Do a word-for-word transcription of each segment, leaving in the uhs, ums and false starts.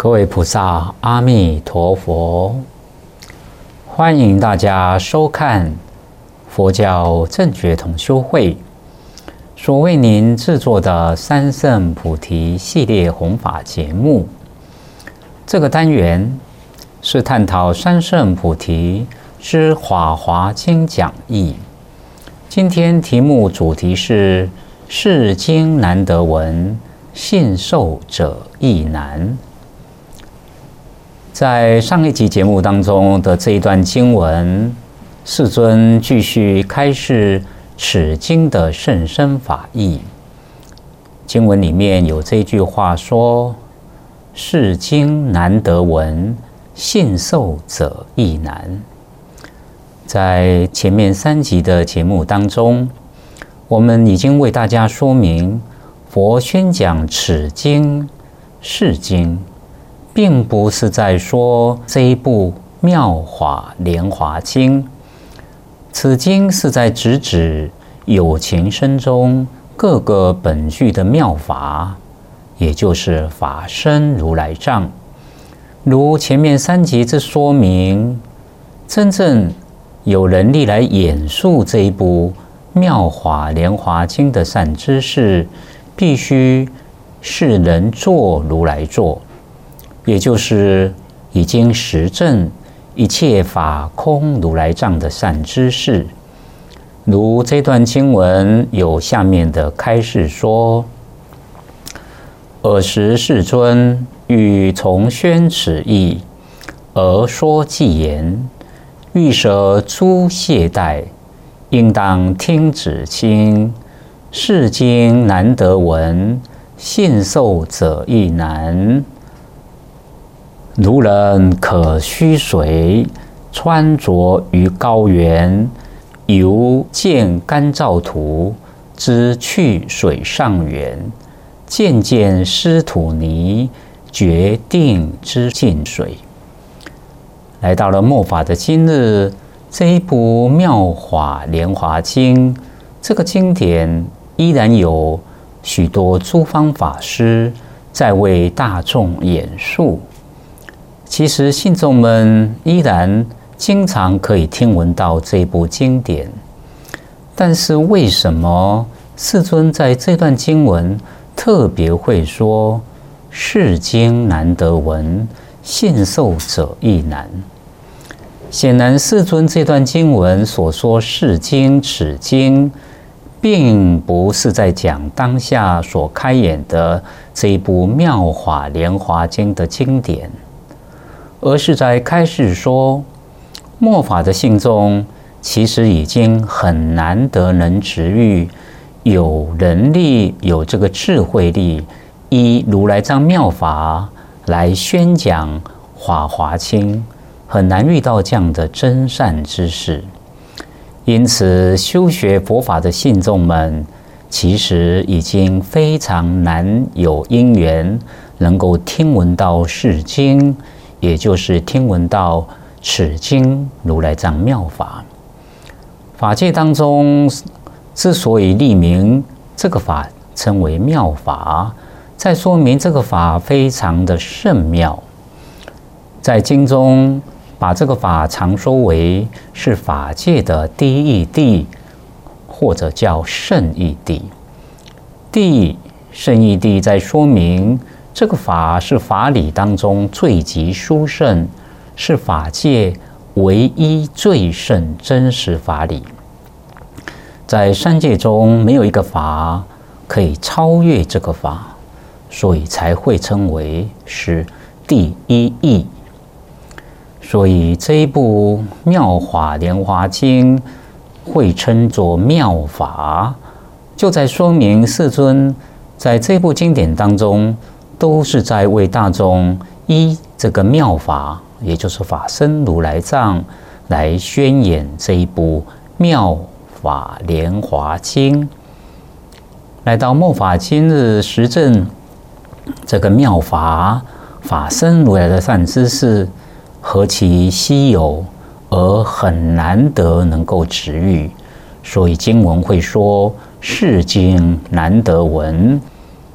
各位菩萨，阿弥陀佛！欢迎大家收看佛教正觉同修会所为您制作的三圣菩提系列弘法节目。这个单元是探讨三圣菩提之华华经讲义。今天题目主题是世经难得闻，信受者亦难。在上一集节目当中的这一段经文，世尊继续开示此经的甚深法义。经文里面有这句话说：世经难得闻，信受者亦难。在前面三集的节目当中，我们已经为大家说明，佛宣讲此经是经，并不是在说这一部《妙法莲华经》，此经是在直指有情身中各个本具的妙法，也就是法身如来藏。如前面三集之说明，真正有能力来演述这一部《妙法莲华经》的善知识，必须是能作如来作，也就是已经实证一切法空如来藏的善知识。如这段经文有下面的开示说：尔时世尊欲重宣此义，而说偈言：欲舍诸懈怠，应当听此经。世经难得闻，信受者亦难。如人可须水，穿着于高原，犹见干燥土，知去水上源。渐渐湿土泥，决定知尽水。来到了末法的今日，这一部《妙法莲华经》这个经典依然有许多诸方法师在为大众演述。其实信众们依然经常可以听闻到这部经典，但是为什么世尊在这段经文特别会说世经难得闻，信受者亦难？显然世尊这段经文所说世经此经，并不是在讲当下所开演的这一部《妙法莲华经》的经典，而是在开示说，末法的信众其实已经很难得能值遇，有能力有这个智慧力，依如来藏妙法来宣讲法华经，很难遇到这样的真善之事。因此修学佛法的信众们其实已经非常难有因缘能够听闻到世经，也就是听闻到此经如来藏妙法。法界当中之所以立名这个法称为妙法，在说明这个法非常的甚妙。在经中把这个法常说为是法界的第一义谛，或者叫圣义谛。谛圣义谛在说明这个法是法理当中最极殊胜，是法界唯一最胜真实法理。在三界中没有一个法可以超越这个法，所以才会称为是第一义。所以这一部《妙法莲华经》会称作妙法，就在说明世尊在这部经典当中都是在为大众依这个妙法，也就是法身如来藏来宣演这一部《妙法莲华经》。来到末法今日实证这个妙法，法身如来的善知识何其稀有，而很难得能够值遇，所以经文会说世经难得闻，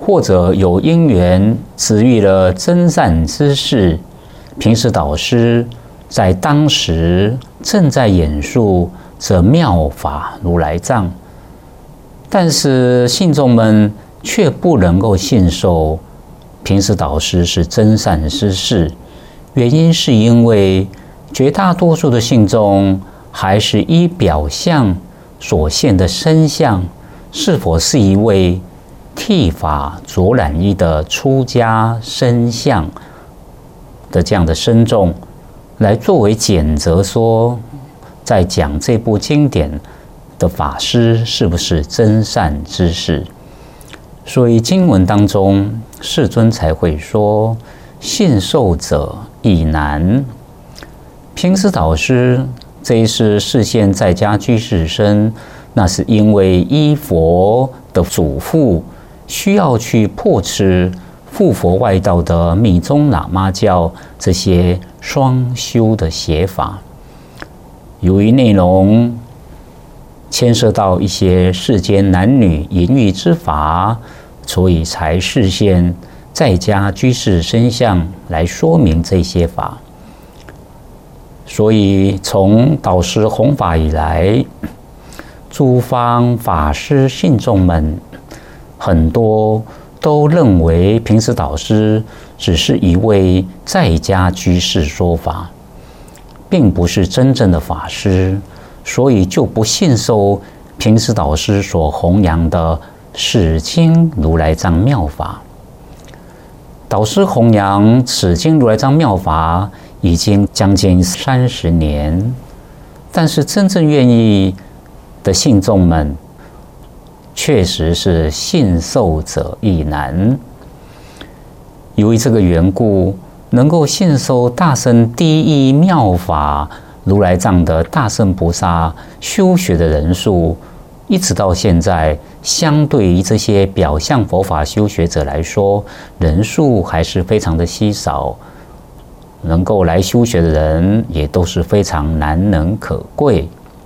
或者有因缘知遇了真善之事，平时导师在当时正在演述这妙法如来藏，但是信众们却不能够信受平时导师是真善之事，原因是因为绝大多数的信众还是依表象所现的身相，是否是一位剃发着染衣的出家身相的这样的身众，来作为检则，说在讲这部经典的法师是不是真善之事。所以经文当中，世尊才会说信受者亦难。平时导师这一世示现在家居士身，那是因为依佛的嘱咐，需要去破斥附佛外道的密宗喇嘛教这些双修的邪法。由于内容牵涉到一些世间男女淫欲之法，所以才示现在家居士身相来说明这些法。所以从导师弘法以来，诸方法师信众们很多都认为平时导师只是一位在家居士说法，并不是真正的法师，所以就不信受平时导师所弘扬的始经如来藏妙法。导师弘扬始经如来藏妙法已经将近三十年，但是真正愿意的信众们，确实是信受者亦难。由于这个缘故，能够信受大乘第一妙法如来藏的大乘菩萨修学的人数，一直到现在，相对于这些表象佛法修学者来说，人数还是非常的稀少。能够来修学的人也都是非常难能可贵。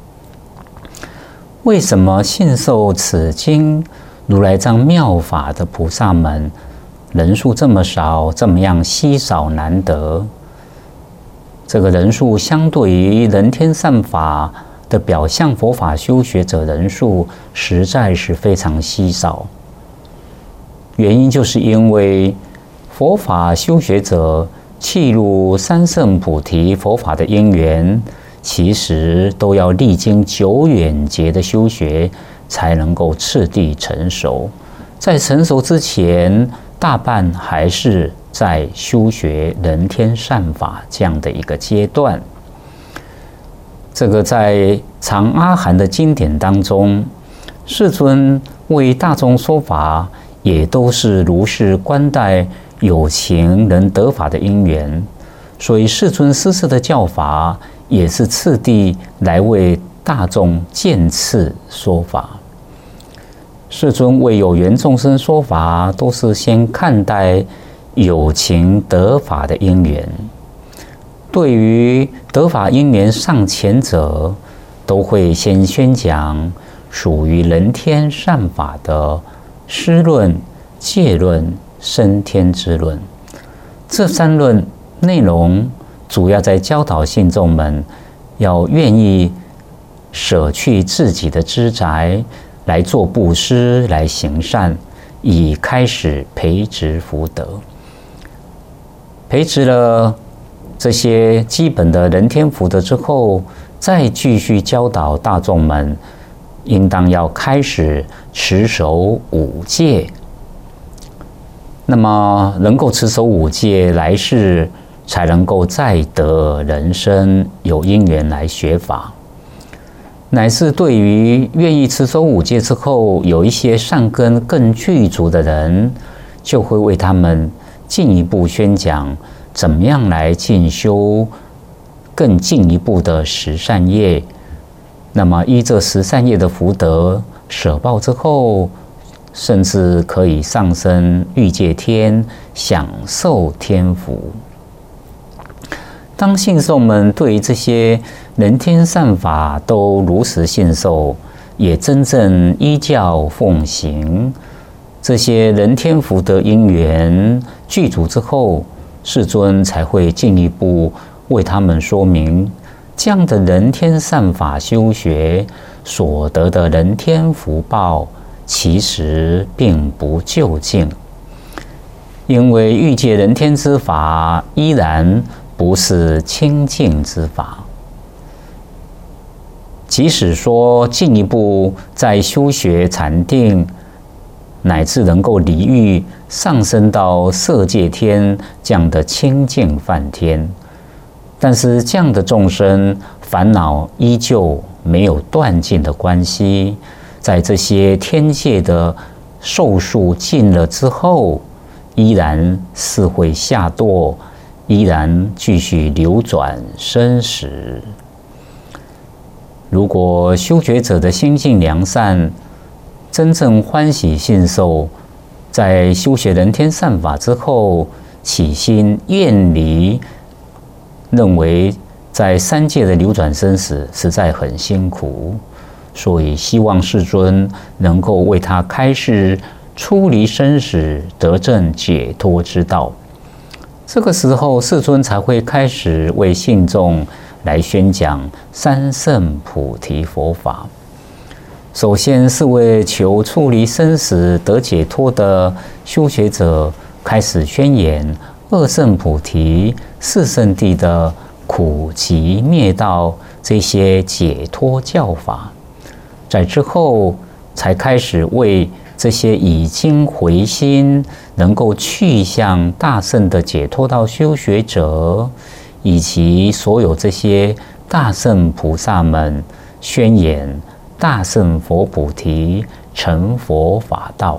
为什么信受此经如来藏妙法的菩萨们人数这么少，这么样稀少难得？这个人数相对于人天善法的表象佛法修学者人数，实在是非常稀少。原因就是因为佛法修学者契入三圣菩提佛法的因缘，其实都要历经久远劫的修学，才能够次第成熟。在成熟之前，大半还是在修学人天善法这样的一个阶段。这个在长阿含的经典当中，世尊为大众说法，也都是如是观待有情能得法的因缘，所以世尊施设的教法也是次第来为大众渐次说法。世尊为有缘众生说法，都是先看待有情得法的因缘。对于得法因缘尚浅者，都会先宣讲属于人天善法的施论、戒论、升天之论。这三论内容主要在教导信众们要愿意舍去自己的资财来做布施，来行善，以开始培植福德。培植了这些基本的人天福德之后，再继续教导大众们应当要开始持守五戒。那么能够持守五戒，来世才能够再得人生，有因缘来学法。乃至对于愿意持守五戒之后，有一些善根更具足的人，就会为他们进一步宣讲怎么样来进修更进一步的十善业。那么依这十善业的福德舍报之后，甚至可以上升欲界天，享受天福。当信众们对这些人天善法都如实信受，也真正依教奉行， 这些人天福德因缘具足之后，世尊才会进一步为他们说明，这样的人天善法修学所得的人天福报，其实并不究竟，因为欲界人天之法依然不是清净之法。即使说进一步在修学禅定，乃至能够离欲上升到色界天这样的清净梵天，但是这样的众生烦恼依旧没有断尽的关系，在这些天界的寿数尽了之后，依然是会下堕，依然继续流转生死。如果修学者的心性良善，真正欢喜信受，在修学人天善法之后，起心厌离，认为在三界的流转生死实在很辛苦，所以希望世尊能够为他开示出离生死、得证解脱之道。这个时候，世尊才会开始为信众来宣讲三圣菩提佛法。首先是为求出离生死得解脱的修学者开始宣言二圣菩提、四圣谛的苦集灭道这些解脱教法。在之后才开始为这些已经回心能够去向大圣的解脱道修学者，以及所有这些大圣菩萨们宣言大圣佛菩提成佛法道。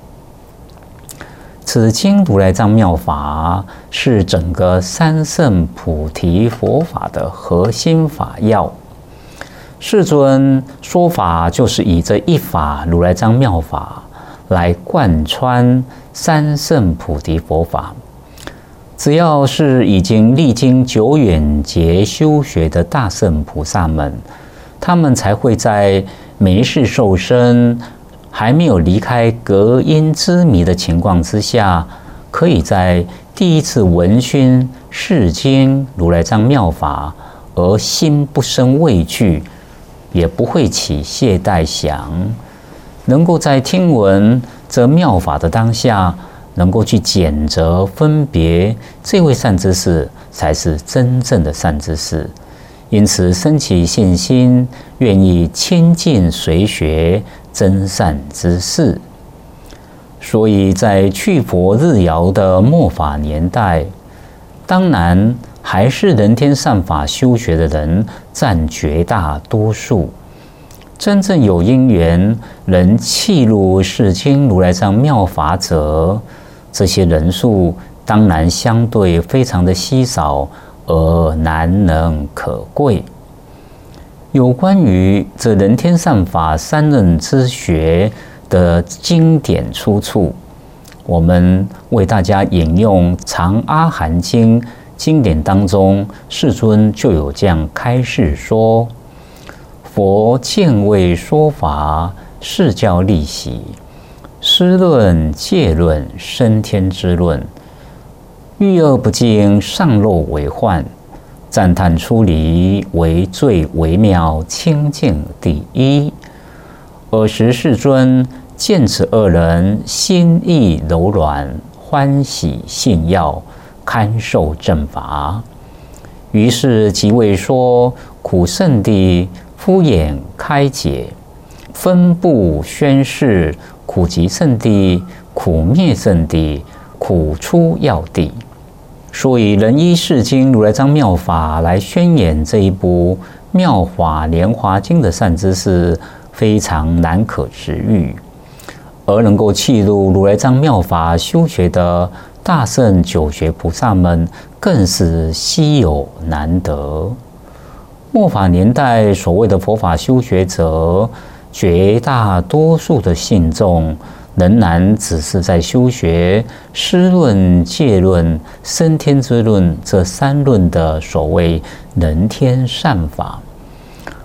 此经如来藏妙法是整个三圣菩提佛法的核心法要。世尊说法就是以这一法如来藏妙法来贯穿三圣菩提佛法。只要是已经历经久远劫修学的大圣菩萨们，他们才会在没事受身、还没有离开隔音之迷的情况之下，可以在第一次闻熏世经如来藏妙法，而心不生畏惧，也不会起懈怠想，能够在听闻这妙法的当下，能够去检责分别，这位善知识才是真正的善知识。因此生起信心，愿意亲近随学真善之事。所以在去佛日遥的末法年代，当然还是人天善法修学的人占绝大多数。真正有因缘能契入世经如来藏妙法者，这些人数当然相对非常的稀少，而难能可贵。有关于这人天善法三任之学的经典出处，我们为大家引用《长阿含经》经典当中，世尊就有这样开示说：佛见为说法，是教利喜。师论、戒论、升天之论，欲恶不净，上漏为患。赞叹出离为最微妙清净第一。尔时世尊见此二人心意柔软，欢喜信要，堪受正法。于是即为说苦圣谛敷衍开解，分部宣示苦集圣谛、苦灭圣谛、苦出要谛。所以人依世经如来藏妙法来宣演这一部妙法莲华经的善知识非常难可值遇，而能够契入如来藏妙法修学的大圣九学菩萨们更是稀有难得。末法年代所谓的佛法修学者，绝大多数的信众仍然只是在修学师论、戒论、升天之论这三论的所谓人天善法，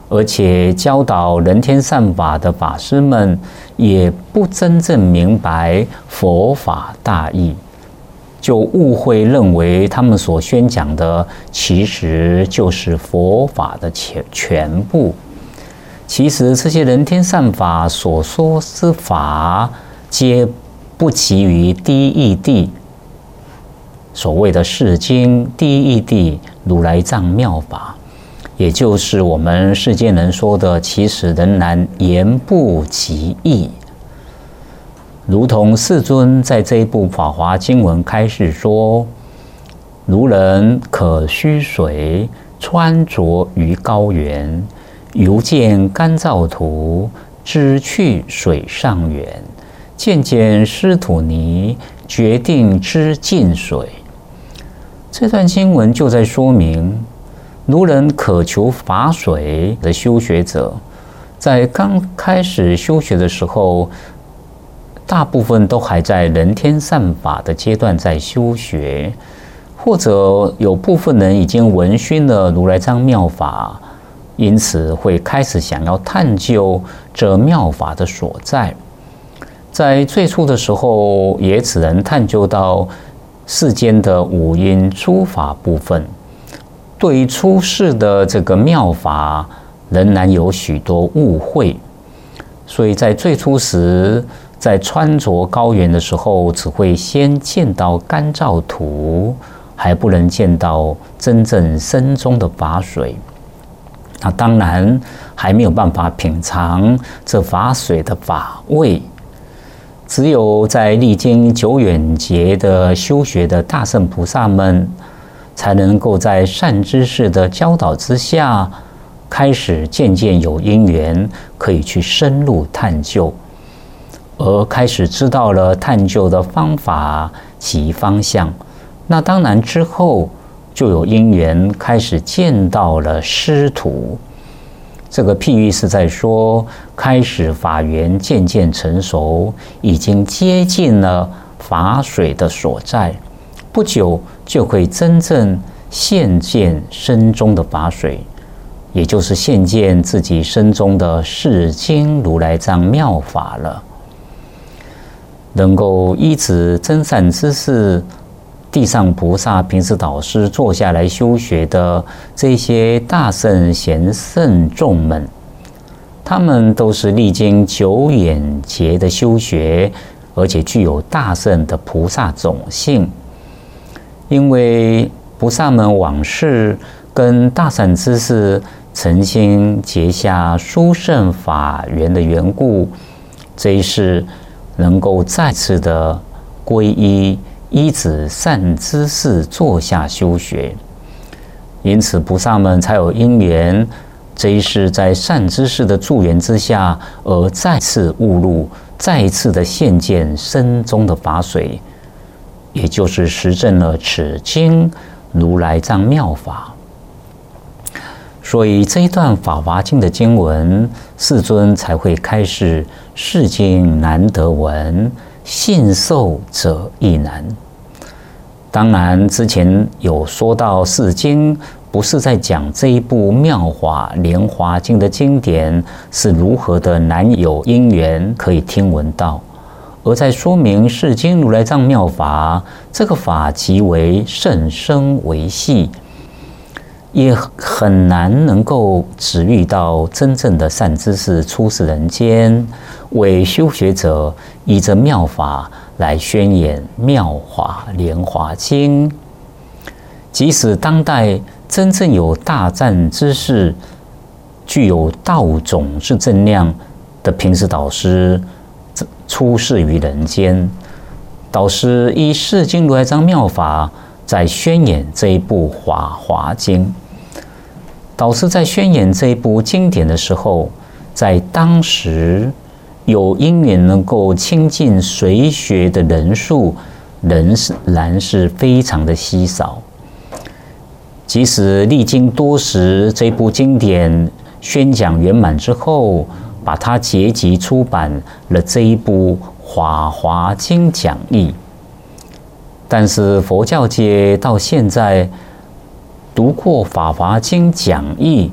而且教导人天善法的法师们也不真正明白佛法大义，就误会认为他们所宣讲的其实就是佛法的全全部。其实这些人天善法所说之法，皆不及于第一义谛，所谓的释经第一义谛如来藏妙法，也就是我们世间人说的，其实仍然言不及义。如同世尊在这一部《法华经文》开示说：“如人可须水穿着于高原，犹见干燥土，知去水上远。渐渐湿土泥，决定知尽水。”这段经文就在说明，如人渴求法水的修学者，在刚开始修学的时候，大部分都还在人天善法的阶段在修学，或者有部分人已经闻熏了如来藏妙法，因此会开始想要探究这妙法的所在。在最初的时候，也只能探究到世间的五阴诸法部分，对于出世的这个妙法，仍然有许多误会。所以在最初时，在穿着高原的时候，只会先见到干燥土，还不能见到真正深中的法水。那当然还没有办法品尝这法水的法味。只有在历经久远劫的修学的大圣菩萨们，才能够在善知识的教导之下，开始渐渐有因缘可以去深入探究，而开始知道了探究的方法及方向。那当然之后就有因缘开始见到了师徒。这个譬喻是在说，开始法缘渐渐成熟，已经接近了法水的所在，不久就会真正现见身中的法水，也就是现见自己身中的释经如来藏妙法了。能够依止真善知识，地上菩萨平时导师坐下来修学的这些大圣贤圣众们，他们都是历经久远劫的修学，而且具有大圣的菩萨种性。因为菩萨们往世跟大善知识曾经结下殊胜法缘的缘故，这一世能够再次的皈依依止善知识坐下修学，因此菩萨们才有因缘，这一世在善知识的助缘之下，而再次悟入，再一次的现见身中的法水，也就是实证了此经如来藏妙法。所以这一段《法华经》的经文，世尊才会开示：世经难得闻，信受者亦难。当然，之前有说到世经不是在讲这一部《妙法莲华经》的经典是如何的难有因缘可以听闻到，而在说明世经如来藏妙法这个法极为甚深微细，也很难能够指遇到真正的善知识出世人间，为修学者依着妙法来宣演妙法莲华经。即使当代真正有大善知识、具有道种之正量的平时导师出世于人间，导师依释经如来藏妙法在宣演这一部《法华经》。导师在宣演这一部经典的时候，在当时有因缘能够亲近随学的人数仍然是非常的稀少。即使历经多时，这部经典宣讲圆满之后，把它结集出版了这一部《法华经》讲义，但是佛教界到现在读过《法华经》讲义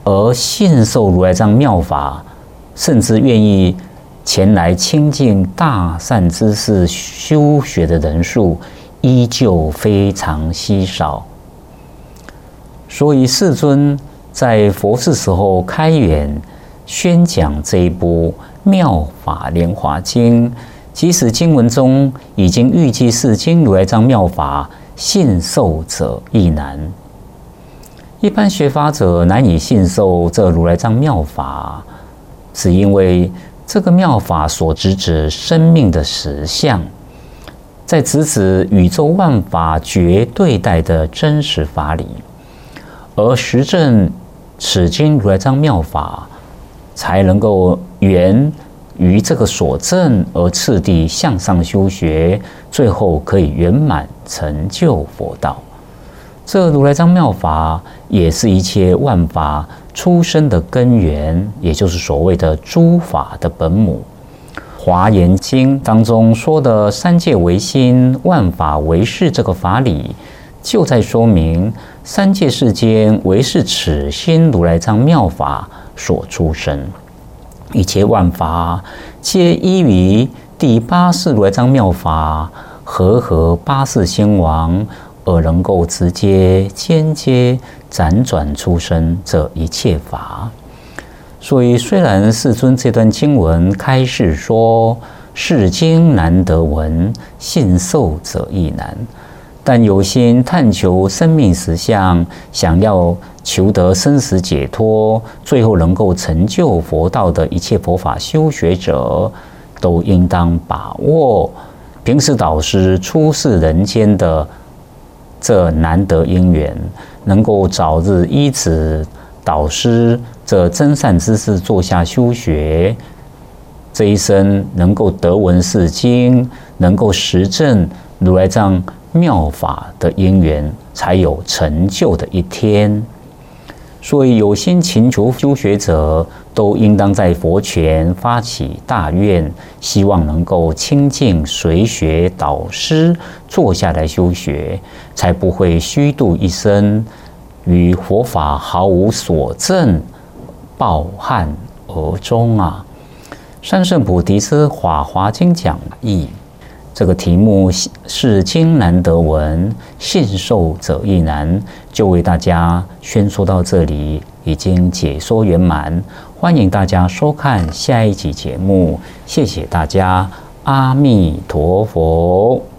而信受如来藏妙法，甚至愿意前来亲近大善知识修学的人数，依旧非常稀少。所以世尊在佛世时候开演宣讲这一部《妙法莲华经》，即使经文中已经预计是经如来藏妙法，信受者亦难。一般学法者难以信受这如来藏妙法，是因为这个妙法所直指生命的实相，在直指宇宙万法绝对待的真实法理，而实证此经如来藏妙法，才能够源于这个所证而次第向上修学，最后可以圆满成就佛道。这如来藏妙法也是一切万法出生的根源，也就是所谓的诸法的本母。华严经当中说的三界唯心，万法唯识这个法理，就在说明三界世间唯是此心如来藏妙法所出生，一切万法皆依于第八世如来藏妙法和合八世兴亡，而能够直接间接辗转出生这一切法。所以虽然世尊这段经文开示说是经难得闻，信受者亦难，但有心探求生命实相，想要求得生死解脱，最后能够成就佛道的一切佛法修学者，都应当把握平时导师出世人间的这难得因缘，能够早日依止导师这真善知识坐下修学，这一生能够得闻是经，能够实证如来藏妙法的因缘，才有成就的一天。所以有心勤求修学者，都应当在佛前发起大愿，希望能够亲近随学导师，坐下来修学，才不会虚度一生，与佛法毫无所证，抱憾而终啊！三圣菩提之法华经讲义，这个题目是经难得闻，信受者亦难，就为大家宣说到这里，已经解说圆满。欢迎大家收看下一集节目，谢谢大家，阿弥陀佛。